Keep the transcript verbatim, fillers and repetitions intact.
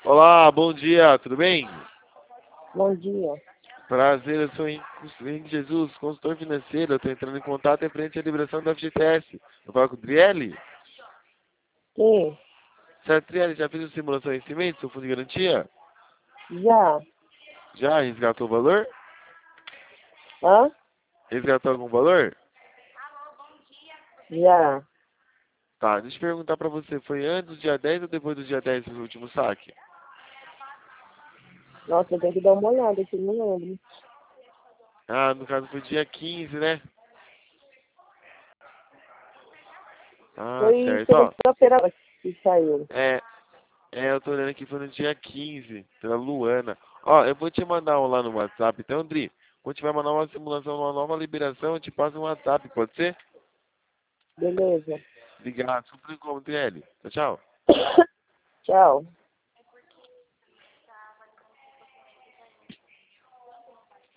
Olá, bom dia, tudo bem? Bom dia. Prazer, eu sou Henrique Jesus, consultor financeiro. Eu estou entrando em contato em frente à liberação do F G T S. Eu falo com o Trielli? Sim, Certo, Trielli, já fez a simulação de vencimento, seu fundo de garantia? já. Já resgatou o valor? Hã? Resgatou algum valor? Já. Tá, deixa eu perguntar pra você, foi antes do dia dez ou depois do dia dez o último saque? Nossa, eu tenho que dar uma olhada aqui, não lembro. Ah, no caso foi dia quinze, né? Ah, Foi certo, ó. segunda-feira que saiu. É, é, eu tô olhando aqui, foi no dia quinze, pela Luana. Ó, eu vou te mandar um lá no WhatsApp, então, Andri, quando tiver mandar uma simulação, uma nova liberação, eu te passo um WhatsApp, pode ser? Beleza. Obrigado, super como, T L. Tchau, tchau. Tchau.